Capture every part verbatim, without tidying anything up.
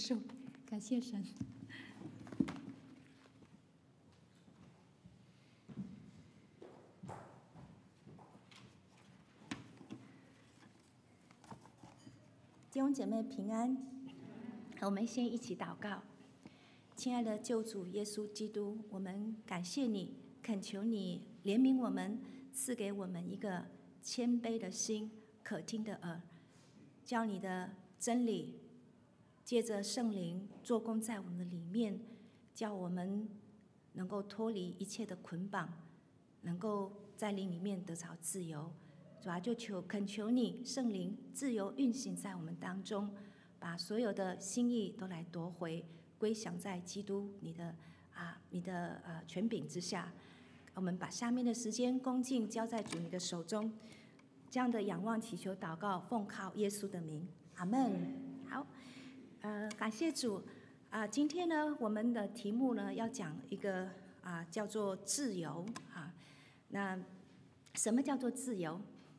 束，感谢神。弟兄姐妹平安，我们先一起祷告。亲爱的救主耶稣基督，我们感谢你，恳求你怜悯我们，赐给我们一个谦卑的心，可听的耳，叫你的真理借着圣灵做工在我们的里面，叫我们能够脱离一切的捆绑，能够在灵里面得着自由。主啊，就求恳求你圣灵自由运行在我们当中，把所有的心意都来夺回，归降在基督你的啊你的呃权柄之下。我们把下面的时间恭敬交在主你的手中，这样的仰望祈求祷告，奉靠耶稣的名，阿们。好，呃，感谢主啊、呃！今天呢，我们的题目呢要讲一个啊、呃、叫做自由啊。那什么叫做自由？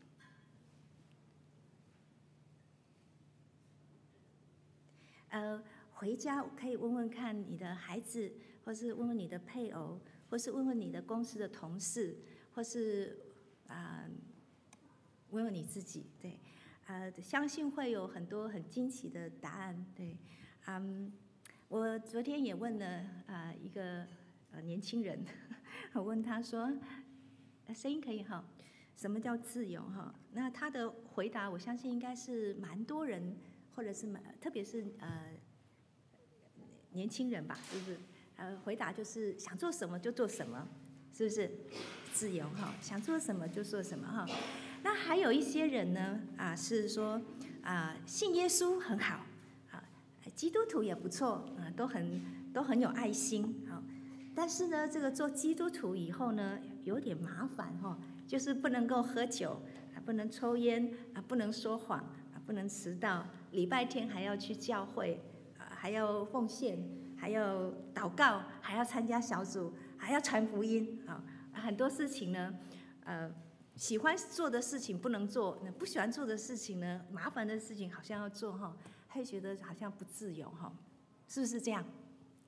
呃，回家可以问问看你的孩子，或是问问你的配偶，或是问问你的公司的同事，或是啊、呃、问问你自己，对，呃，相信会有很多很惊奇的答案，对，嗯，我昨天也问了啊、呃、一个呃年轻人，我问他说，声音可以哈，什么叫自由哈？那他的回答，我相信应该是蛮多人。或者是特别是呃年轻人吧，就是呃回答就是想做什么就做什么，是不是自由哈？想做什么就做什么哈。那还有一些人呢啊是说啊信耶稣很好啊，基督徒也不错啊，都很都很有爱心啊。但是呢，这个做基督徒以后呢有点麻烦哈，就是不能够喝酒啊，不能抽烟啊，不能说谎啊，不能迟到。礼拜天还要去教会，啊，还要奉献，还要祷告，还要参加小组，还要传福音啊，很多事情呢，呃，喜欢做的事情不能做，那不喜欢做的事情呢，麻烦的事情好像要做哈，会觉得好像不自由哈，是不是这样？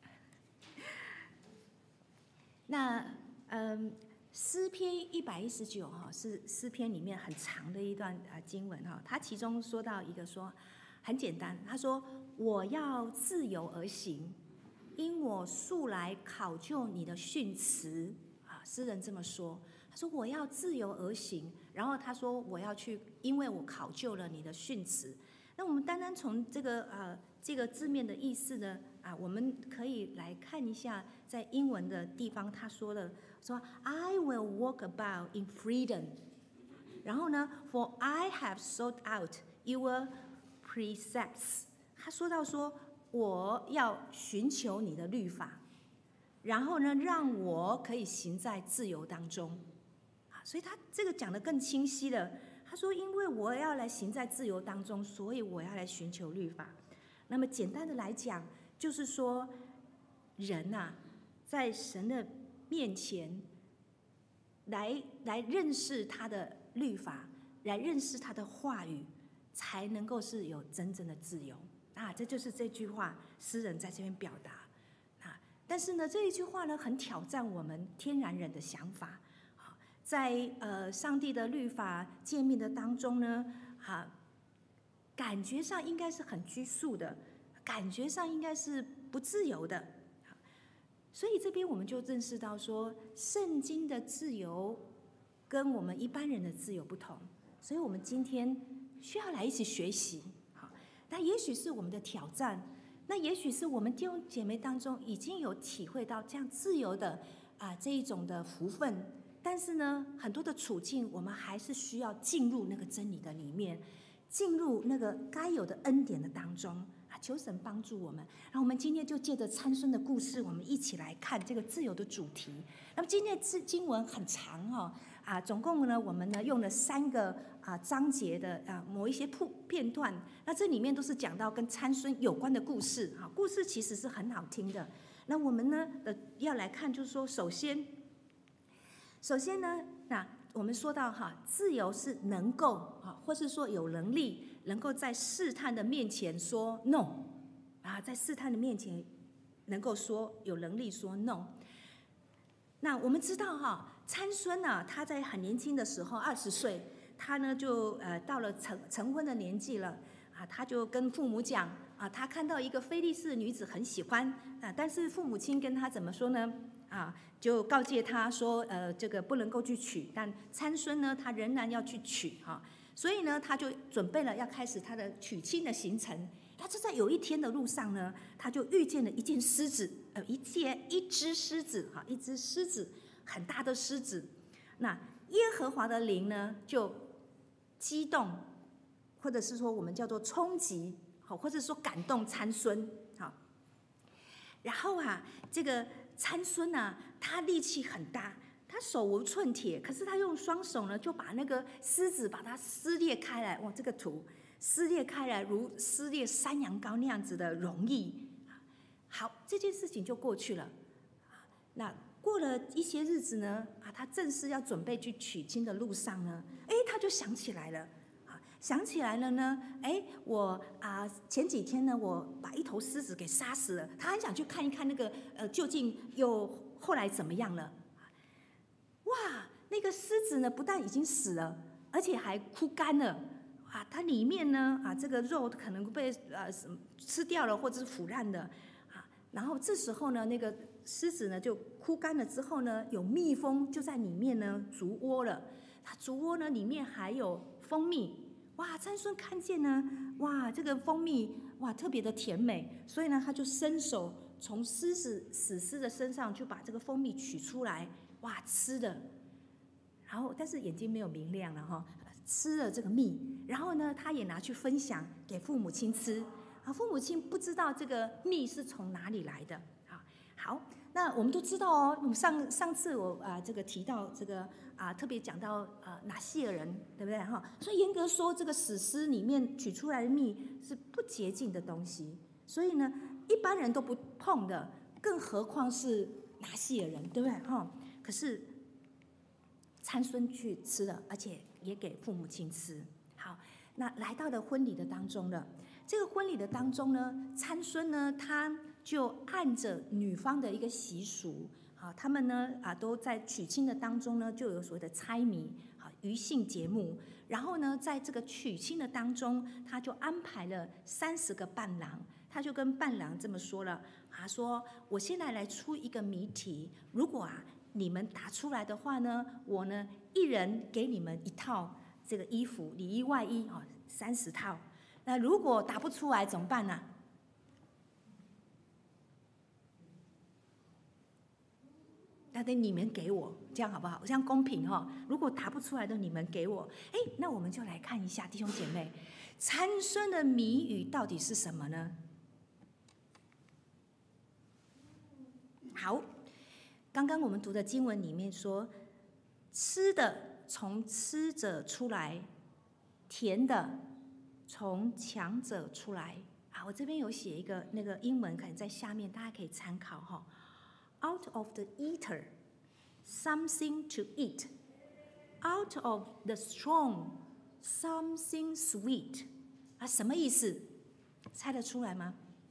那嗯，诗篇一百一十九哈是诗篇里面很长的一段啊经文哈，它其中说到一个说。很简单，他说：“我要自由而行，因我素来考究你的训词。”啊，诗人这么说。他说：“我要自由而行。”然后他说：“我要去，因为我考究了你的训词。”那我们单单从这个呃这个字面的意思呢啊，我们可以来看一下，在英文的地方他说了说 ：“I will walk about in freedom。”然后呢 ，“For I have sought out your precepts。”他说到说，我要寻求你的律法，然后呢，让我可以行在自由当中。啊，所以他这个讲得更清晰了。他说，因为我要来行在自由当中，所以我要来寻求律法。那么简单的来讲，就是说，人啊，在神的面前来来认识他的律法，来认识他的话语。才能够是有真正的自由啊！这就是这句话，诗人在这边表达啊。但是呢，这一句话呢，很挑战我们天然人的想法啊。在呃上帝的律法诫命的当中呢，啊，感觉上应该是很拘束的，感觉上应该是不自由的。所以这边我们就认识到说，圣经的自由跟我们一般人的自由不同。所以我们今天需要来一起学习，好，那也许是我们的挑战，那也许是我们弟兄姐妹当中已经有体会到这样自由的啊这一种的福分，但是呢，很多的处境我们还是需要进入那个真理的里面，进入那个该有的恩典的当中啊，求神帮助我们。然后我们今天就借着参孙的故事，我们一起来看这个自由的主题。那么今天的经文很长哈、哦。啊，总共呢，我们呢用了三个啊章节的啊某一些片段，那这里面都是讲到跟参孙有关的故事，哈，故事其实是很好听的。那我们呢呃要来看，就是说，首先，首先呢，那我们说到哈，自由是能够啊，或是说有能力，能够在试探的面前说 no， 啊，在试探的面前能够说有能力说 no。那我们知道哈，参孙呢、啊，他在很年轻的时候，二十岁，他呢就呃到了成成婚的年纪了啊，他就跟父母讲啊，他看到一个非利士女子很喜欢啊，但是父母亲跟他怎么说呢？啊，就告诫他说，呃，这个不能够去娶，但参孙呢，他仍然要去娶哈、啊，所以呢，他就准备了要开始他的娶亲的行程。他就在有一天的路上呢，他就遇见了一件狮子，呃，一件一只狮子哈，一只狮子，很大的狮子。那耶和华的灵呢，就激动，或者是说我们叫做冲击，好，或者说感动参孙，好。然后啊，这个参孙啊，他力气很大，他手无寸铁，可是他用双手呢，就把那个狮子把它撕裂开来。哇，这个图撕裂开来，如撕裂山羊羔那样子的容易。好，这件事情就过去了。那过了一些日子呢，啊，他正式要准备去娶亲的路上呢，哎，他就想起来了。想起来了呢，哎，我啊前几天呢，我把一头狮子给杀死了。他很想去看一看那个呃，究竟又后来怎么样了？哇，那个狮子呢，不但已经死了，而且还枯干了。啊，它里面呢，啊，这个肉可能被呃吃掉了，或者是腐烂的。啊，然后这时候呢，那个狮子呢就枯干了之后呢，有蜜蜂就在里面呢筑窝了。它筑窝呢里面还有蜂蜜。哇，参孙看见呢，哇，这个蜂蜜哇特别的甜美，所以呢，他就伸手从狮子死狮的身上就把这个蜂蜜取出来，哇，吃的，然后但是眼睛没有明亮了哈，吃了这个蜜，然后呢，他也拿去分享给父母亲吃，啊，父母亲不知道这个蜜是从哪里来的，啊，好。那我们都知道哦，我们上上次我啊、呃、这个提到这个啊、呃、特别讲到啊拿细尔人，对不对哈？所以严格说，这个死尸里面取出来的蜜是不洁净的东西，所以呢一般人都不碰的，更何况是拿细尔人，对不对哈？可是参孙去吃了，而且也给父母亲吃。好，那来到了婚礼的当中了。这个婚礼的当中呢，参孙呢他就按着女方的一个习俗，好，他们呢啊都在娶亲的当中呢，就有所谓的猜谜，好，余兴节目。然后呢，在这个娶亲的当中，他就安排了三十个伴郎，他就跟伴郎这么说了，他说：“我现在来出一个谜题，如果啊你们答出来的话呢，我呢一人给你们一套这个衣服，里衣外衣啊，三十套。那如果答不出来怎么办呢、啊？”那得你们给我，这样好不好？这样公平哈、哦。如果答不出来的，你们给我。哎，那我们就来看一下，弟兄姐妹，参孙的谜语到底是什么呢？好，刚刚我们读的经文里面说，吃的从吃者出来，甜的从强者出来。啊，我这边有写一个那个英文，可能在下面，大家可以参考哈、哦。Out of the eater, something to eat. Out of the strong, something sweet. 啊，什么意思？猜得出来吗？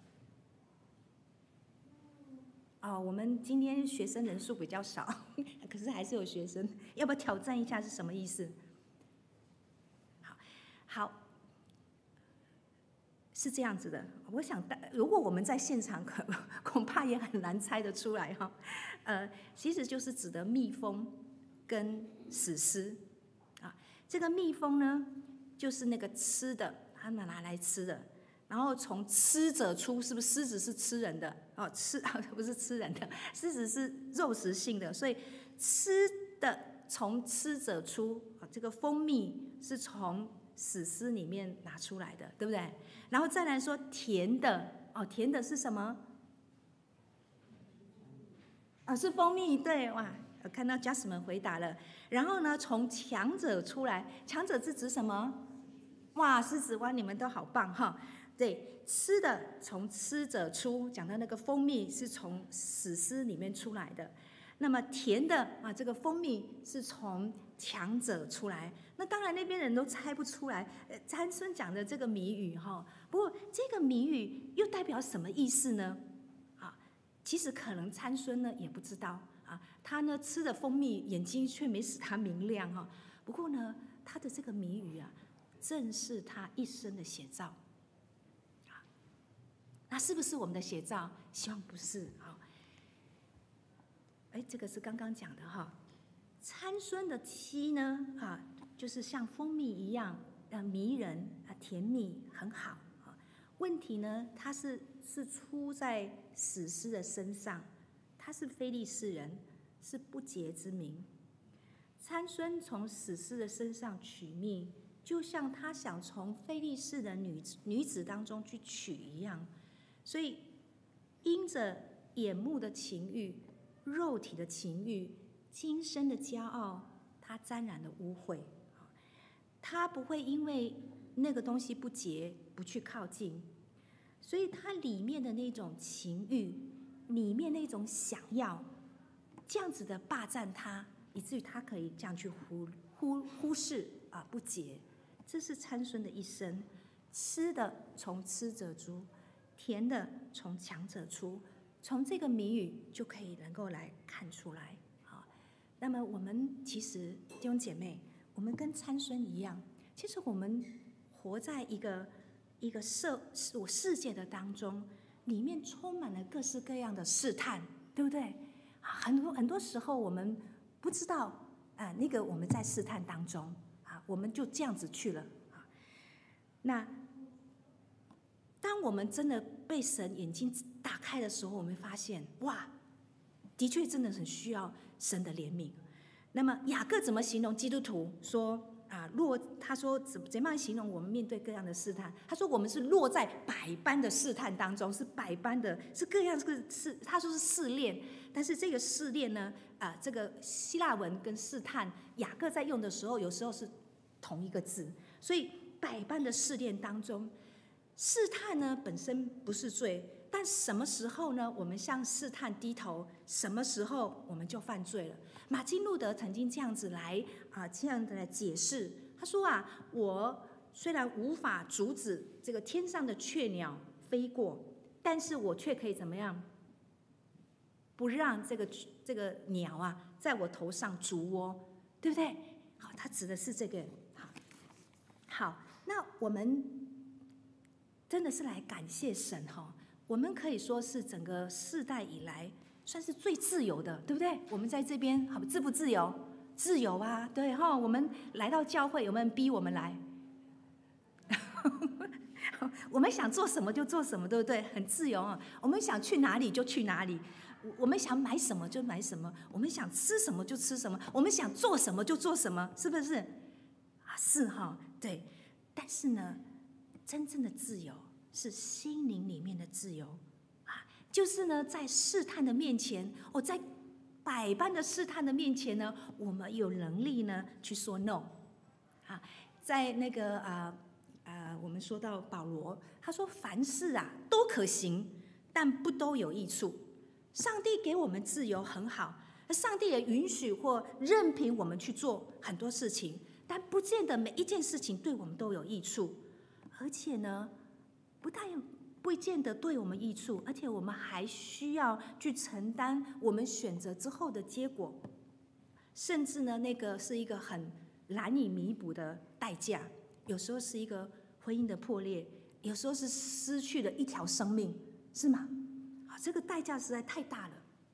哦，我们今天学生人数比较少，可是还是有学生，要不要挑战一下是什么意思？好，好。是这样子的，我想，如果我们在现场，可恐怕也很难猜得出来哈。呃，其实就是指的蜜蜂跟死尸啊。这个蜜蜂呢，就是那个吃的，他们拿来吃的。然后从吃者出，是不是狮子是吃人的？哦，吃不是吃人的，狮子是肉食性的，所以吃的从吃者出，这个蜂蜜是从死尸里面拿出来的，对不对？然后再来说甜的，哦，甜的是什么？啊，是蜂蜜，对，哇，我看到 Jasmine 回答了。然后呢，从强者出来，强者是指什么？哇，狮子湾，你们都好棒哈！对，吃的从吃者出，讲到那个蜂蜜是从死尸里面出来的。 那么甜的啊，这个蜂蜜是从强者出来。那当然那边人都猜不出来，呃，参孙讲的这个谜语哈。不过这个谜语又代表什么意思呢？啊，其实可能参孙呢也不知道啊，他呢吃了蜂蜜，眼睛却没使他明亮哈。不过呢，他的这个谜语啊，正是他一生的写照。啊，那是不是我们的写照？希望不是啊。哎，这个是刚刚讲的哈。参孙的妻呢，啊，就是像蜂蜜一样，呃，迷人啊，甜蜜，很好啊。问题呢，他是是出在史诗的身上，他是非利士人，是不洁之民。参孙从史诗的身上取蜜，就像他想从非利士的女女子当中去取一样，所以因着眼目的情欲、肉体的情欲、今生的骄傲，他沾染了污秽。他不会因为那个东西不洁不去靠近，所以他里面的那种情欲，里面那种想要，这样子的霸占他，以至于他可以这样去忽忽忽视啊不洁。这是参孙的一生，吃的从吃者出，甜的从强者出。从这个谜语就可以能够来看出来。好，那么我们其实弟兄姐妹，我们跟参孙一样，其实我们活在一个一个社我世界的当中，里面充满了各式各样的试探，对不对？很多很多时候我们不知道啊、呃，那个我们在试探当中啊，我们就这样子去了啊。那当我们真的被神眼睛打开的时候，我们发现哇，的确真的很需要神的怜悯。那么雅各怎么形容基督徒？说啊，落他说怎怎么样形容我们面对各样的试探？他说我们是落在百般的试探当中，是百般的，是各样这个试，他说是试炼。但是这个试炼呢，啊，这个希腊文跟试探，雅各在用的时候，有时候是同一个字，所以百般的试炼当中。试探呢本身不是罪，但什么时候呢？我们向试探低头，什么时候我们就犯罪了？马丁路德曾经这样子来啊，这样的来解释。他说啊，我虽然无法阻止这个天上的雀鸟飞过，但是我却可以怎么样？不让这个这个鸟啊在我头上筑窝，对不对？好，他指的是这个。好，好，那我们真的是来感谢神哈，我们可以说是整个世代以来算是最自由的，对不对？我们在这边好自不自由？自由啊，对哈。我们来到教会，有没有人逼我们来？我们想做什么就做什么，对不对？很自由啊。我们想去哪里就去哪里，我们想买什么就买什么，我们想吃什么就吃什么，我们想做什么就做什么，是不是？啊，是哈，对。但是呢，真正的自由是心灵里面的自由啊，就是呢，在试探的面前，我、哦、在百般的试探的面前呢，我们有能力呢去说 no 啊。在那个啊啊、呃呃，我们说到保罗，他说凡事啊都可行，但不都有益处。上帝给我们自由很好，上帝也允许或任凭我们去做很多事情，但不见得每一件事情对我们都有益处。而且呢，不但不见得对我们益处，而且我们还需要去承担我们选择之后的结果，甚至呢，那个是一个很难以弥补的代价。有时候是一个婚姻的破裂，有时候是失去了一条生命，是吗？啊，这个代价实在太大了。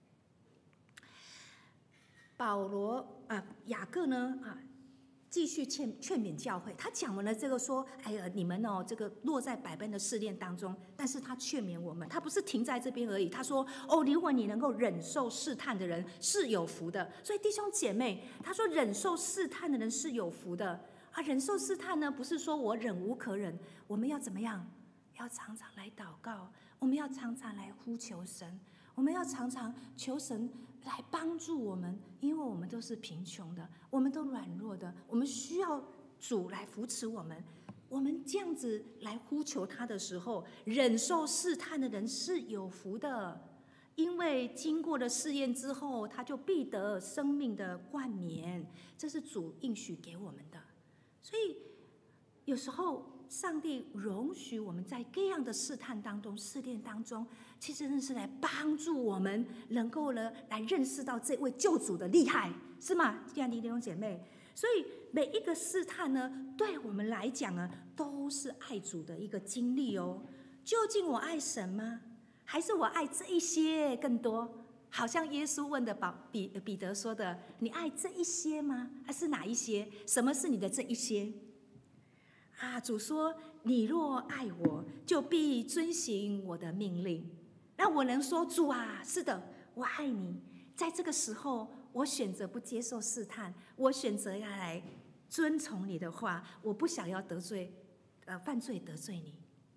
保罗啊，雅各呢啊。继续劝劝勉教会，他讲完了这个说，哎呀，你们哦，这个落在百般的试炼当中，但是他劝勉我们，他不是停在这边而已。他说，哦，如果你能够忍受试探的人是有福的。所以弟兄姐妹，他说忍受试探的人是有福的啊。忍受试探呢，不是说我忍无可忍，我们要怎么样？要常常来祷告，我们要常常来呼求神，我们要常常求神来帮助我们，因为我们都是贫穷的，我们都软弱的，我们需要主来扶持我们。我们这样子来呼求他的时候，忍受试探的人是有福的。 因为经过了试验之后，他就必得生命的冠冕，这是主应许给我们的。所以有时候上帝容许我们在各样的试探当中、试炼当中，其实真的是来帮助我们能够呢来认识到这位救主的厉害，是吗？亲爱的弟兄姐妹，所以每一个试探呢，对我们来讲呢，都是爱主的一个经历哦。究竟我爱神吗？还是我爱这一些更多？好像耶稣问的彼彼得说的：“你爱这一些吗？还是哪一些？什么是你的这一些？”啊，主说：“你若爱我，就必遵行我的命令。”那我能说：“主啊，是的，我爱你。”在这个时候，我选择不接受试探，我选择要来遵从你的话，我不想要得罪，呃，犯罪得罪你。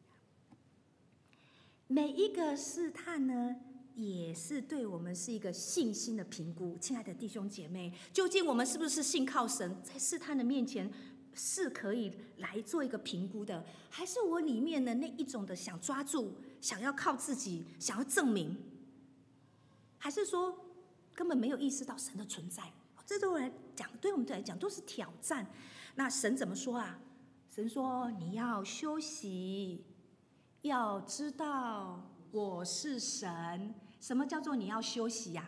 每一个试探呢，也是对我们是一个信心的评估。亲爱的弟兄姐妹，究竟我们是不是信靠神，在试探的面前是可以来做一个评估的，还是我里面的那一种的想抓住，想要靠自己，想要证明，还是说根本没有意识到神的存在？这对我来讲，对我们来讲都是挑战。那神怎么说啊？神说：“你要休息，要知道我是神。”什么叫做你要休息呀、啊？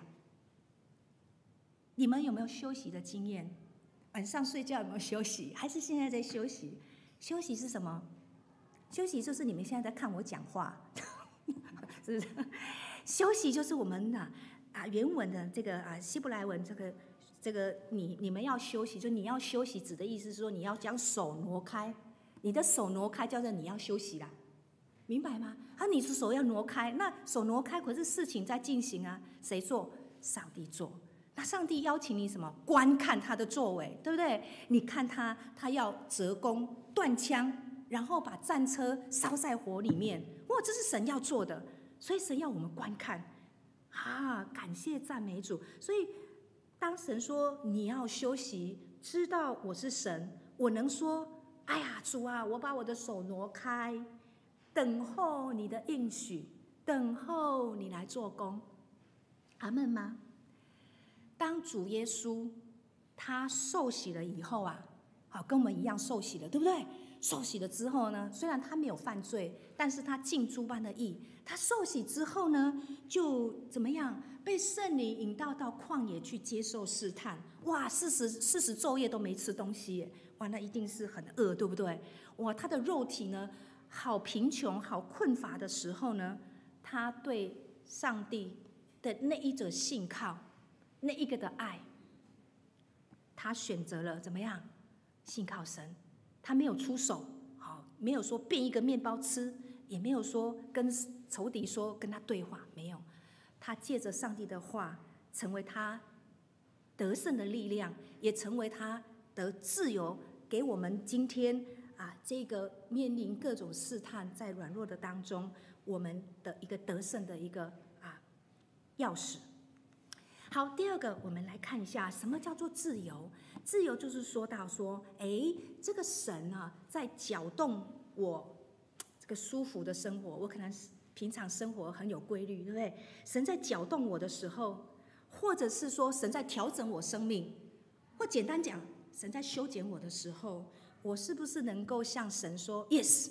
你们有没有休息的经验？晚上睡觉有没有休息？还是现在在休息？休息是什么？休息就是你们现在在看我讲话，是不是？休息就是我们的啊原文的这个啊希伯来文这个这个你你们要休息，就你要休息，指的意思是说你要将手挪开，你的手挪开，叫做你要休息啦。明白吗？啊，你是手要挪开，那手挪开，可是事情在进行啊，谁做？上帝做。那上帝邀请你什么？观看他的作为，对不对？你看他，他要折弓断枪，然后把战车烧在火里面，哇，这是神要做的，所以神要我们观看啊，感谢赞美主。所以当神说你要休息，知道我是神，我能说，哎呀，主啊，我把我的手挪开。等候你的应许，等候你来做工，阿们吗？当主耶稣他受洗了以后啊，好，跟我们一样受洗了，对不对？受洗了之后呢，虽然他没有犯罪，但是他尽诸般的义。他受洗之后呢，就怎么样？被圣灵引导到旷野去接受试探。哇，四十四十昼夜都没吃东西，哇，那一定是很饿，对不对？哇，他的肉体呢？好贫穷、好困乏的时候呢，他对上帝的那一种信靠，那一个的爱，他选择了怎么样？信靠神，他没有出手，好，没有说变一个面包吃，也没有说跟仇敌说跟他对话，没有，他借着上帝的话，成为他得胜的力量，也成为他的自由，给我们今天。啊，这个面临各种试探，在软弱的当中，我们的一个得胜的一个啊钥匙。好，第二个，我们来看一下什么叫做自由。自由就是说到说，哎，这个神啊，在搅动我这个舒服的生活，我可能平常生活很有规律，对不对？神在搅动我的时候，或者是说神在调整我生命，或简单讲，神在修剪我的时候。我是不是能够向神说 yes？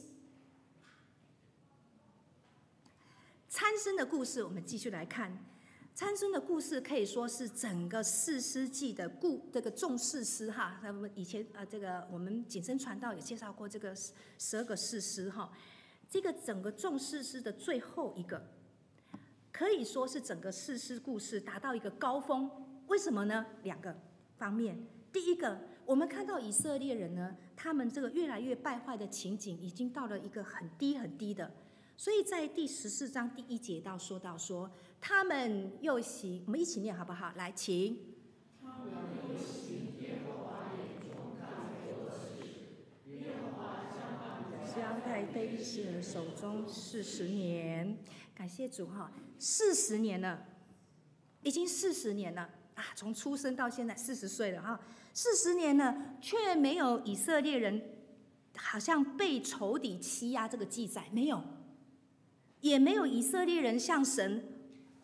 参孙的故事，我们继续来看。参孙的故事可以说是整个士师记的故这个众士师哈。那么以前啊、呃，这个我们谨慎传道也介绍过这个十二个士师哈。这个整个众士师的最后一个，可以说是整个士师故事达到一个高峰。为什么呢？两个方面。第一个，我们看到以色列人呢，他们这个越来越败坏的情景，已经到了一个很低很低的。所以在第十四章第一节到说到说，他们又行，我们一起念好不好？来，请。他们又行耶和华眼中看为恶事，耶和华将他们交在非利士人手中四十年。感谢主哈，四十年了，已经四十年了啊！从出生到现在四十岁了哈。四十年了，却没有以色列人好像被仇敌欺压这个记载，没有，也没有以色列人向神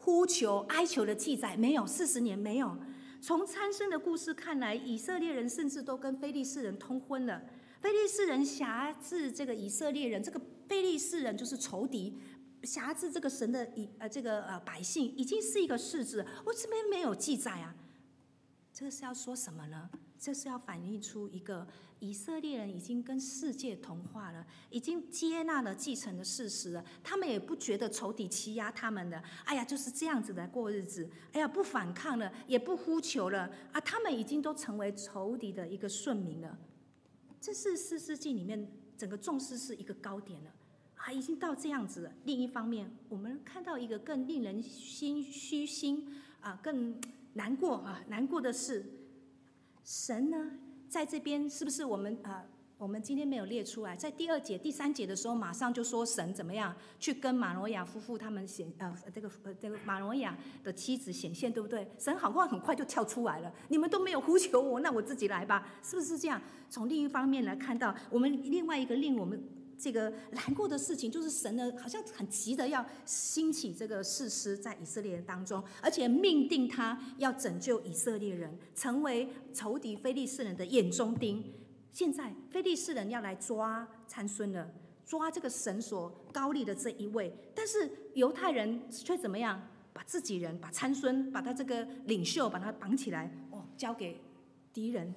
呼求、哀求的记载没有，四十年没有。从参孙的故事看来，以色列人甚至都跟非利士人通婚了。非利士人辖制这个以色列人，这个非利士人就是仇敌，辖制这个神的以呃这个呃百姓，已经是一个事实。我这边没有记载啊，这个是要说什么呢？这是要反映出一个以色列人已经跟世界同化了，已经接纳了继承的事实了。他们也不觉得仇敌欺压他们的，哎呀，就是这样子的过日子。哎呀，不反抗了，也不呼求了啊，他们已经都成为仇敌的一个顺民了。这是士师记里面整个重视是一个高点了，啊，已经到这样子了。另一方面，我们看到一个更令人心虚心啊，更难过啊，难过的是，神呢，在这边是不是我们啊？我们今天没有列出来，在第二节、第三节的时候，马上就说神怎么样去跟马诺亚夫妇他们显呃这个呃这个马诺亚的妻子显现，对不对？神好像很快就跳出来了，你们都没有呼求我，那我自己来吧，是不是这样？从另一方面来看到，我们另外一个令我们这个难过的事情，就是神呢好像很急的要兴起这个士师在以色列人当中，而且命定他要拯救以色列人，成为仇敌非利士人的眼中钉。现在非利士人要来抓参孙了，抓这个神所高立的这一位，但是犹太人却怎么样？把自己人，把参孙，把他这个领袖，把他绑起来，哦，交给敌人。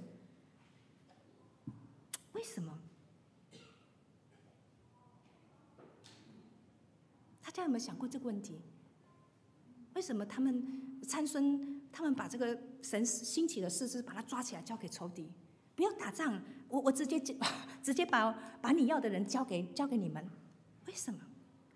为什么？大家有没有想过这个问题？为什么他们参孙，他们把这个神兴起的士师，把他抓起来，交给仇敌？不要打仗，我我直接直接把把你要的人交给交给你们，为什么？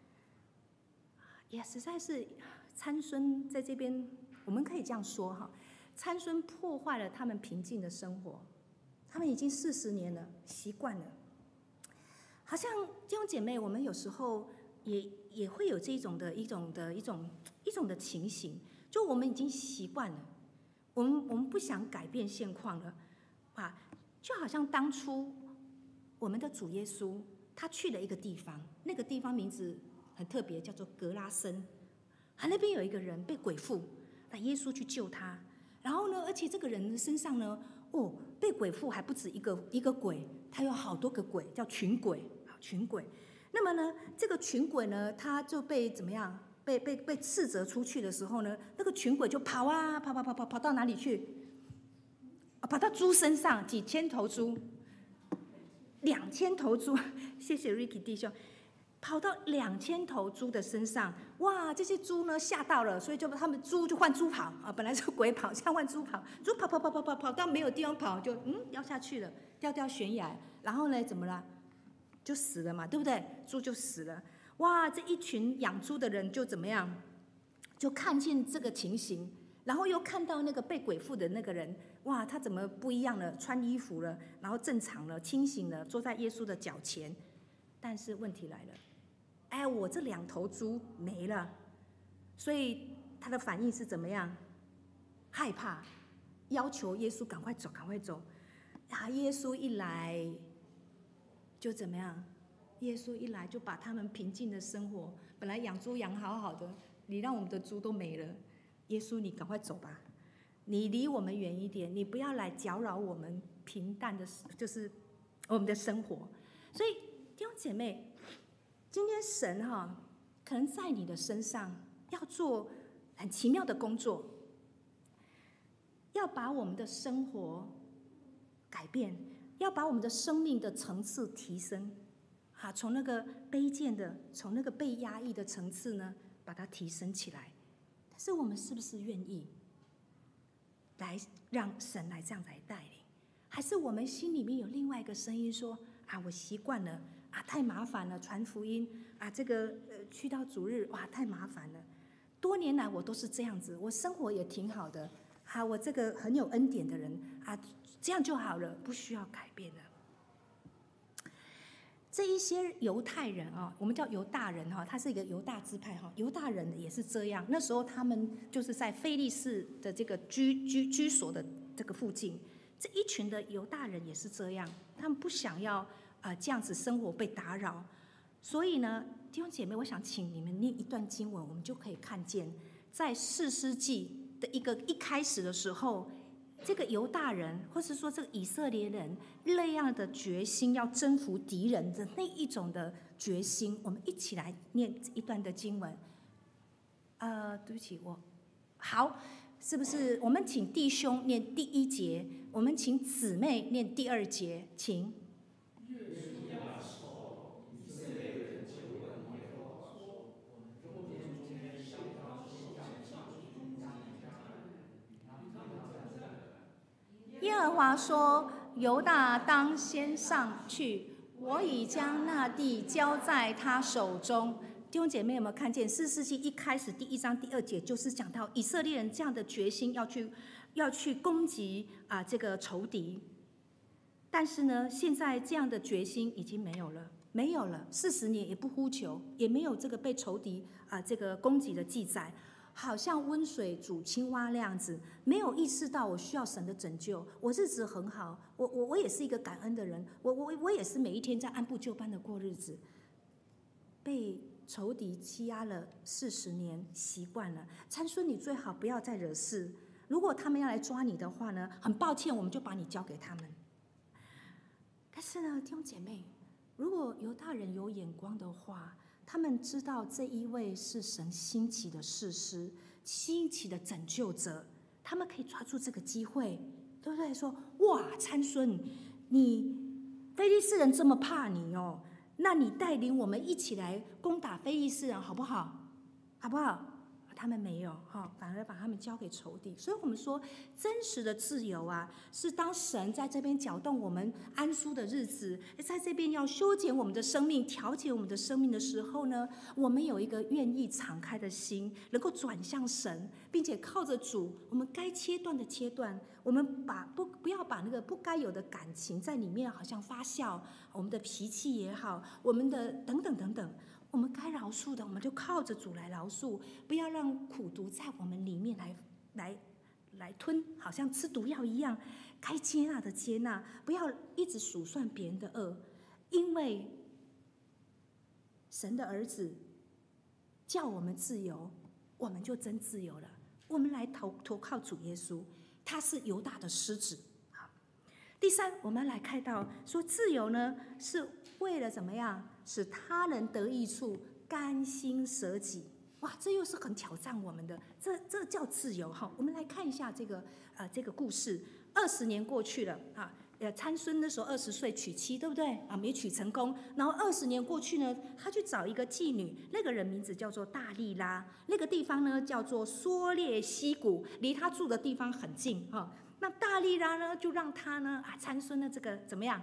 也实在是参孙在这边，我们可以这样说哈，参孙破坏了他们平静的生活，他们已经四十年了，习惯了。好像弟兄姐妹，我们有时候也也会有这种的一种的一种一种的情形，就我们已经习惯了，我们我们不想改变现况了啊。就好像当初我们的主耶稣，他去了一个地方，那个地方名字很特别，叫做格拉森。啊，那边有一个人被鬼附，那耶稣去救他。然后呢，而且这个人身上呢，哦，被鬼附还不止一个一个鬼，他有好多个鬼，叫群鬼，群鬼。那么呢，这个群鬼呢，他就被怎么样？被被被斥责出去的时候呢，那个群鬼就跑啊，跑跑跑跑跑到哪里去？跑到猪身上，几千头猪，两千头猪，谢谢 Ricky 弟兄，跑到两千头猪的身上，哇！这些猪呢吓到了，所以就他们猪就换猪跑啊，本来是鬼跑，现在换猪跑，猪跑跑跑跑跑跑到没有地方跑，就嗯掉下去了，掉掉悬崖，然后呢怎么了？就死了嘛，对不对？猪就死了，哇！这一群养猪的人就怎么样？就看见这个情形。然后又看到那个被鬼附的那个人，哇，他怎么不一样了？穿衣服了，然后正常了，清醒了，坐在耶稣的脚前。但是问题来了，哎，我这两头猪没了，所以他的反应是怎么样？害怕，要求耶稣赶快走，赶快走。啊，耶稣一来就怎么样？耶稣一来就把他们平静的生活，本来养猪养好好的，你让我们的猪都没了。耶稣，你赶快走吧，你离我们远一点，你不要来搅扰我们平淡的，就是我们的生活。所以弟兄姐妹，今天神哈，可能在你的身上要做很奇妙的工作，要把我们的生活改变，要把我们的生命的层次提升，啊，从那个卑贱的，从那个被压抑的层次呢，把它提升起来。但是我们是不是愿意来让神来这样来带领？还是我们心里面有另外一个声音说：啊，我习惯了啊，太麻烦了，传福音啊，这个呃去到主日哇，太麻烦了。多年来我都是这样子，我生活也挺好的，啊，我这个很有恩典的人啊，这样就好了，不需要改变了。这一些犹太人啊，我们叫犹大人哈，他是一个犹大支派哈，犹大人也是这样。那时候他们就是在非利士的这个居居居所的这个附近，这一群的犹大人也是这样，他们不想要呃这样子生活被打扰，所以呢，弟兄姐妹，我想请你们念一段经文，我们就可以看见在士师记的一个一开始的时候，这个犹大人，或是说这个以色列人那样的决心，要征服敌人的那一种的决心，我们一起来念一段的经文。呃，对不起，我好，是不是？我们请弟兄念第一节，我们请姊妹念第二节，请。耶和华说：“犹大当先上去，我已将那地交在他手中。”弟兄姐妹有没有看见？士师记一开始第一章第二节就是讲到以色列人这样的决心，要去要去攻击啊这个仇敌。但是呢，现在这样的决心已经没有了，没有了。四十年也不呼求，也没有这个被仇敌啊这个攻击的记载。好像温水煮青蛙那样子，没有意识到我需要神的拯救。我日子很好，我我我也是一个感恩的人，我我我也是每一天在按部就班的过日子。被仇敌欺压了四十年，习惯了。参孙，你最好不要再惹事。如果他们要来抓你的话呢，很抱歉，我们就把你交给他们。但是呢，弟兄姐妹，如果犹大人有眼光的话，他们知道这一位是神兴起的士师，兴起的拯救者，他们可以抓住这个机会，对不对？说哇，参孙，你非利士人这么怕你哦，那你带领我们一起来攻打非利士人，好不好？好不好？他们没有哈，反而把他们交给仇敌。所以我们说，真实的自由啊，是当神在这边搅动我们安舒的日子，在这边要修剪我们的生命、调节我们的生命的时候呢，我们有一个愿意敞开的心，能够转向神，并且靠着主，我们该切断的切断，我们把不不要把那个不该有的感情在里面好像发酵，我们的脾气也好，我们的等等等等。我们该饶恕的，我们就靠着主来饶恕，不要让苦毒在我们里面来来来吞，好像吃毒药一样。该接纳的接纳，不要一直数算别人的恶，因为神的儿子叫我们自由，我们就真自由了。我们来投投靠主耶稣，他是犹大的狮子。第三，我们来看到说自由呢，是为了怎么样使他人得益处，甘心舍己。哇，这又是很挑战我们的，这这叫自由哈。我们来看一下这个呃这个故事。二十年过去了啊，呃参孙那时候二十岁娶妻，对不对啊？没娶成功，然后二十年过去呢，他去找一个妓女，那个人名字叫做大利拉，那个地方呢叫做梭列溪谷，离他住的地方很近哈。那大利拉呢，就让他呢啊参孙的这个怎么样？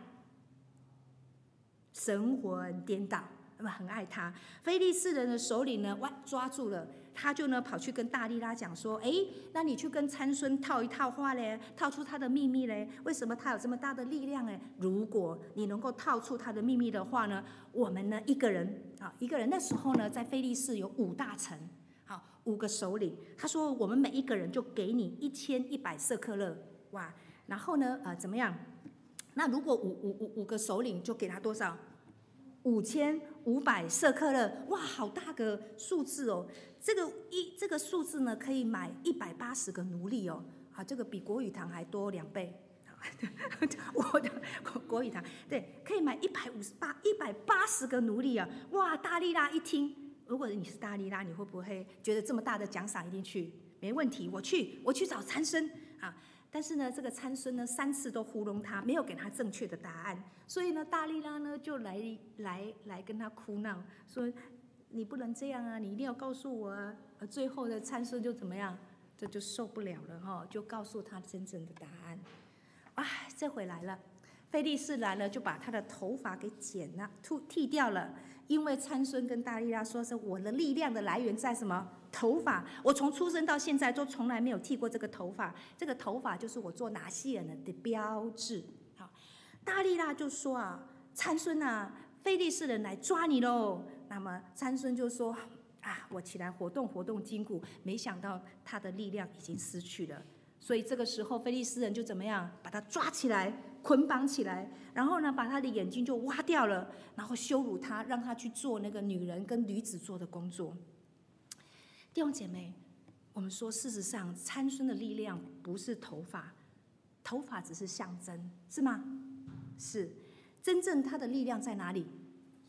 神魂颠倒，那么很爱他。非利士人的首领呢，哇抓住了，他就呢跑去跟大利拉讲说：“哎，那你去跟参孙套一套话嘞，套出他的秘密嘞？为什么他有这么大的力量嘞？如果你能够套出他的秘密的话呢，我们呢一个人啊一个人那时候呢，在非利士有五大城。”好，五个首领，他说我们每一个人就给你一千一百舍克勒，哇，然后呢，呃，怎么样？那如果五五五五个首领就给他多少？五千五百舍克勒，哇，好大个数字哦！这个一这个数字呢，可以买一百八十个奴隶哦，啊，这个比国语堂还多两倍。我的国语堂对，可以买一百五十八一百八十个奴隶啊！哇，大利拉一听。如果你是大利拉，你会不会觉得这么大的奖赏一定去？没问题，我去，我去找参孙啊！但是呢，这个参孙呢三次都糊弄他，没有给他正确的答案，所以呢，大利拉呢就来来来跟他哭闹，说你不能这样啊，你一定要告诉我啊！最后的参孙就怎么样？这就受不了了哈，就告诉他真正的答案。啊，这回来了，非利士来了，就把他的头发给剪了，剃剃掉了。因为参孙跟大利拉说是我的力量的来源在什么？头发。我从出生到现在都从来没有剃过这个头发，这个头发就是我做拿西尔人的标志。好，大利拉就说啊，参孙啊，非利士人来抓你喽。那么参孙就说啊，我起来活动活动筋骨，没想到他的力量已经失去了。所以这个时候，非利士人就怎么样？把他抓起来，捆绑起来，然后呢，把他的眼睛就挖掉了，然后羞辱他，让他去做那个女人跟女子做的工作。弟兄姐妹， 我们说，事实上，参孙的力量不是头发，头发只是象征，是吗？是，真正他的力量在哪里？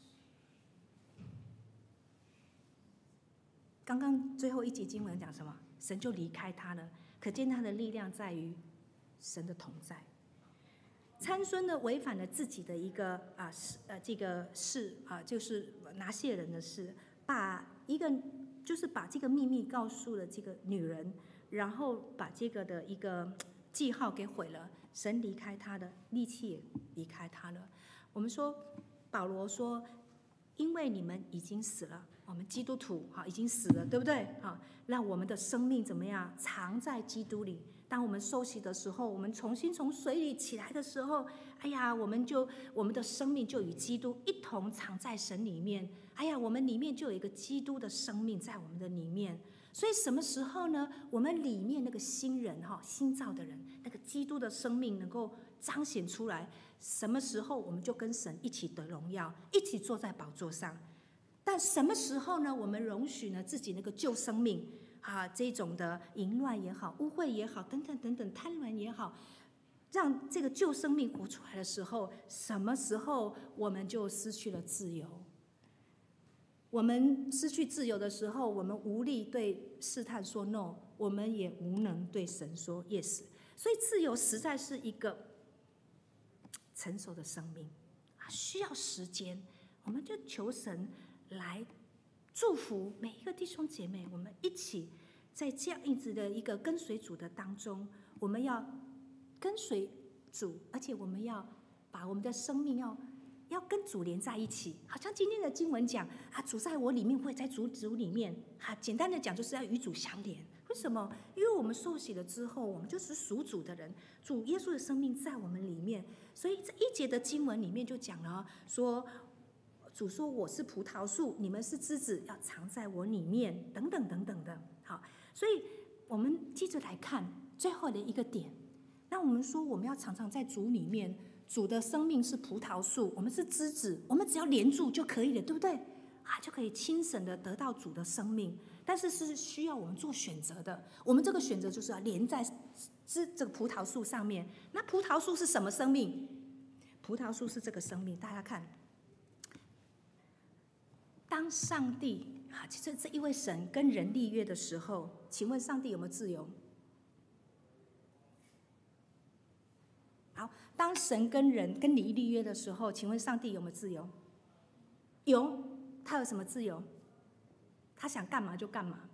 刚刚最后一节经文讲什么？神就离开他了，可见他的力量在于神的同在。参孙呢，违反了自己的一个啊呃这个事啊，就是拿谢人的事，把一个就是把这个秘密告诉了这个女人，然后把这个的一个记号给毁了。神离开他的力气也离开他了。我们说，保罗说，因为你们已经死了，我们基督徒哈已经死了，对不对？好，让我们的生命怎么样？藏在基督里。当我们受洗的时候，我们重新从水里起来的时候，哎呀，我们就我们的生命就与基督一同藏在神里面。哎呀，我们里面就有一个基督的生命在我们的里面。所以什么时候呢？我们里面那个新人哈，新造的人，那个基督的生命能够彰显出来，什么时候我们就跟神一起得荣耀，一起坐在宝座上。但什么时候呢？我们容许呢自己那个旧生命啊，这种的淫乱也好，污秽也好，等等等等，贪婪也好，让这个旧生命活出来的时候，什么时候我们就失去了自由？我们失去自由的时候，我们无力对试探说 no， 我们也无能对神说 yes。所以自由实在是一个成熟的生命啊，需要时间。我们就求神来祝福每一个弟兄姐妹，我们一起在这样子的一个跟随主的当中，我们要跟随主，而且我们要把我们的生命要要跟主连在一起。好像今天的经文讲啊，主在我里面，我也在主主里面。哈、啊，简单的讲就是要与主相连。为什么？因为我们受洗了之后，我们就是属主的人，主耶稣的生命在我们里面。所以这一节的经文里面就讲了说，主说我是葡萄树，你们是枝子，要藏在我里面，等等等等的。好，所以我们接着来看最后的一个点。那我们说我们要常常在主里面，主的生命是葡萄树，我们是枝子，我们只要连住就可以了，对不对？啊，就可以轻省的得到主的生命。但是是需要我们做选择的，我们这个选择就是要连在枝这个葡萄树上面。那葡萄树是什么生命？葡萄树是这个生命，大家看。当上帝啊，这这一位神跟人立约的时候，请问上帝有没有自由？好，当神跟人跟你立约的时候，请问上帝有没有自由？有，他有什么自由？他想干嘛就干嘛。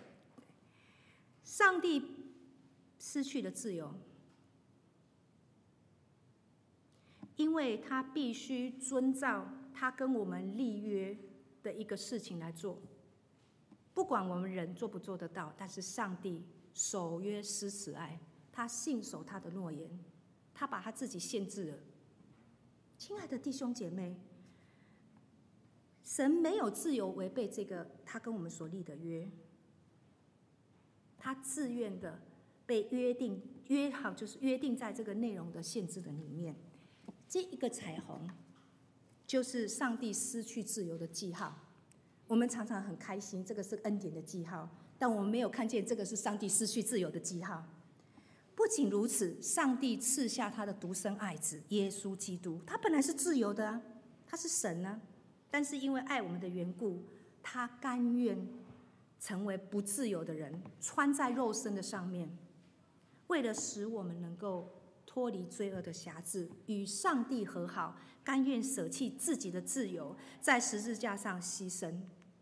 上帝失去了自由，因为他必须遵照他跟我们立约的一个事情来做，不管我们人做不做得到，但是上帝守约施慈爱，他信守他的诺言，他把他自己限制了。亲爱的弟兄姐妹，神没有自由违背这个他跟我们所立的约，他自愿的被约定约好，就是约定在这个内容的限制的里面。这一个彩虹就是上帝失去自由的记号。我们常常很开心，这个是恩典的记号，但我们没有看见这个是上帝失去自由的记号。不仅如此，上帝赐下他的独生爱子耶稣基督，他本来是自由的啊，他是神啊，但是因为爱我们的缘故，他甘愿成为不自由的人，穿在肉身的上面，为了使我们能够脱离罪恶的辖制，与上帝和好，甘愿舍弃自己的自由，在十字架上牺牲，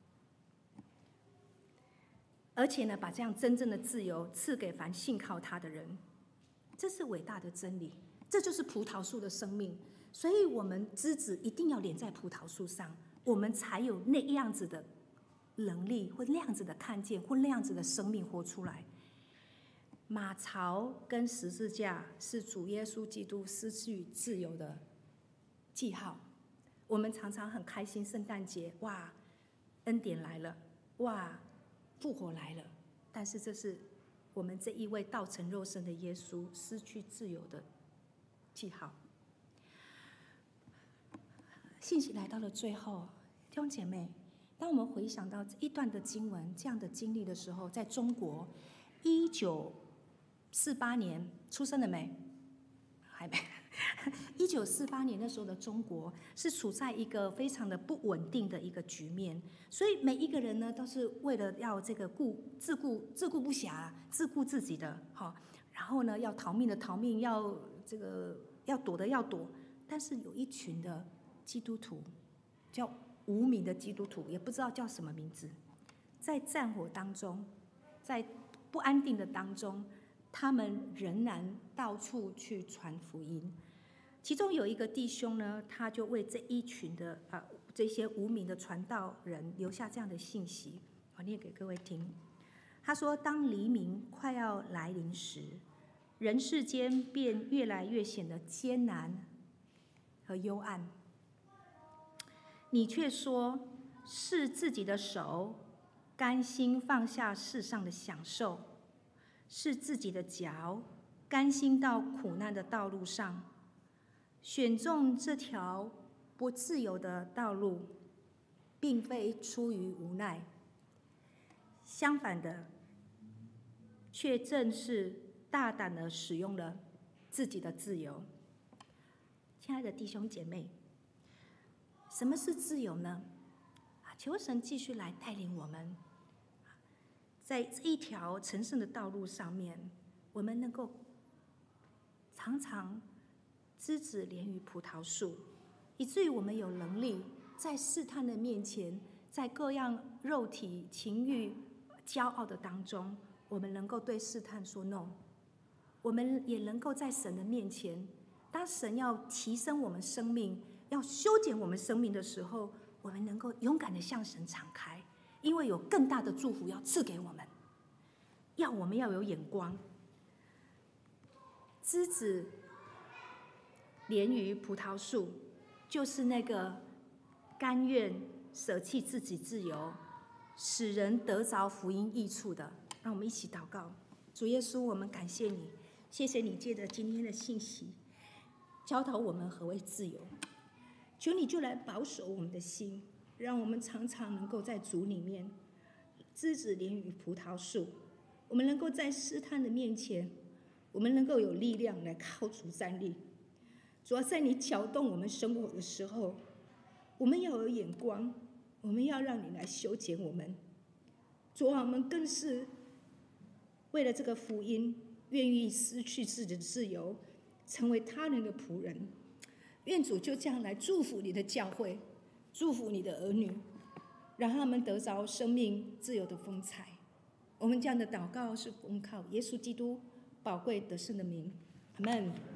而且呢，把这样真正的自由赐给凡信靠他的人。这是伟大的真理，这就是葡萄树的生命。所以我们枝子一定要连在葡萄树上，我们才有那样子的能力，或那样子的看见，或那样子的生命活出来。马槽跟十字架是主耶稣基督失去自由的记号。我们常常很开心，圣诞节，哇，恩典来了，哇，复活来了。但是这是我们这一位道成肉身的耶稣失去自由的记号。信息来到了最后，弟兄姐妹， 当我们回想到这一段的经文这样的经历的时候，在中国一九四八年出生了没？还没。一九四八年那时候的中国是处在一个非常的不稳定的一个局面，所以每一个人呢都是为了要这个顾自顾自顾不暇，自顾自己的，好，然后呢要逃命的逃命，要这个要躲的要躲。但是有一群的基督徒，叫无名的基督徒，也不知道叫什么名字，在战火当中，在不安定的当中，他们仍然到处去传福音。其中有一个弟兄呢，他就为这一群的啊、呃、这些无名的传道人留下这样的信息，我念给各位听。他说：“当黎明快要来临时，人世间便越来越显得艰难和幽暗。你却说是自己的手甘心放下世上的享受，是自己的脚甘心到苦难的道路上。”选中这条不自由的道路，并非出于无奈，相反的，却正是大胆地使用了自己的自由。亲爱的弟兄姐妹，什么是自由呢？求神继续来带领我们，在这一条成圣的道路上面，我们能够常常枝子连于葡萄树，以至于我们有能力在试探的面前，在各样肉体情欲骄傲的当中，我们能够对试探说 no。 我们也能够在神的面前，当神要提升我们生命，要修剪我们生命的时候，我们能够勇敢地向神敞开，因为有更大的祝福要赐给我们。要我们要有眼光，枝子连于葡萄树，就是那个甘愿舍弃自己自由，使人得着福音益处的。让我们一起祷告。主耶稣，我们感谢你，谢谢你借着今天的信息教导我们何为自由。求你就来保守我们的心，让我们常常能够在主里面枝子连于葡萄树，我们能够在试探的面前，我们能够有力量来靠主站立。主要在你搅动我们生活的时候，我们要有眼光，我们要让你来修剪我们。主啊，我们更是为了这个福音，愿意失去自己的自由，成为他人的仆人。愿主就这样来祝福你的教会，祝福你的儿女，让他们得着生命自由的风采。我们这样的祷告是奉靠耶稣基督宝贵得胜的名，阿们。